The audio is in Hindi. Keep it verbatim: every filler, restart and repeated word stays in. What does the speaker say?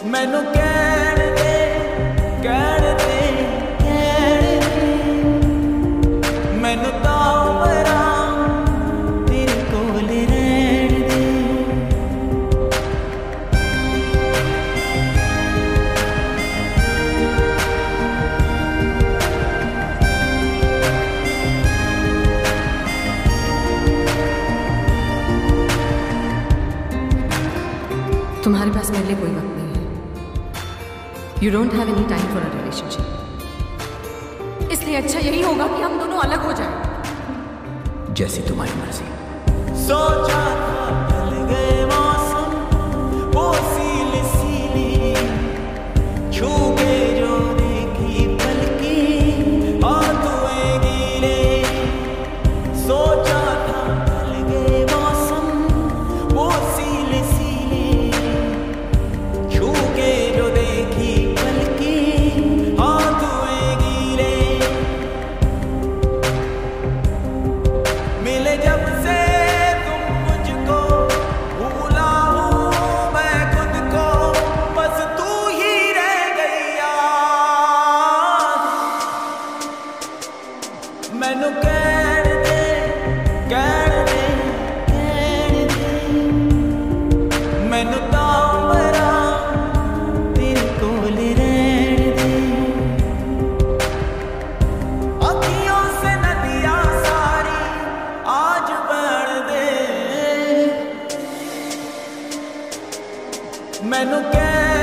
मैनू कहण दे कहण दे कहण दे मैनू तां मरां तेरे कोल रहण दे। तुम्हारे पास मेरे लिए कोई वक्त नहीं है। You don't have any time for a relationship. इसलिए अच्छा यही होगा कि हम दोनों अलग हो जाएं। जैसी तुम्हारी मर्जी। सोचा था ढल गए मौसम वो सीले सीले छू के जो देखी पलकी हाथों गीले। सोचा था ढल गए मौसम वो सीले सीले छू के जो देखी पलकी हाथों गीले। मिले जब से तुम मुझको भूला हूँ मैं खुद को बस तू ही रह गई याद। मैनू कहण दे कहण दे कहण दे मैनू तां मरां तेरे कोल रहण दे। अखियों से नदियां सारी आज बह दे मैनू कह